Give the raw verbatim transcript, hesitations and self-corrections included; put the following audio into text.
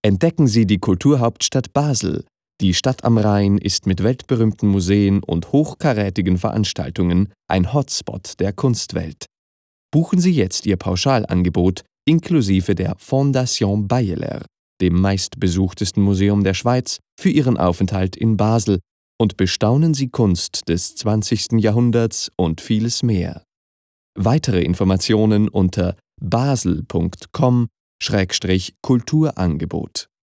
Entdecken Sie die Kulturhauptstadt Basel. Die Stadt am Rhein ist mit weltberühmten Museen und hochkarätigen Veranstaltungen ein Hotspot der Kunstwelt. Buchen Sie jetzt Ihr Pauschalangebot inklusive der Fondation Bayeler, dem meistbesuchtesten Museum der Schweiz, für Ihren Aufenthalt in Basel und bestaunen Sie Kunst des zwanzigsten Jahrhunderts und vieles mehr. Weitere Informationen unter basel punkt com Schrägstrich Kulturangebot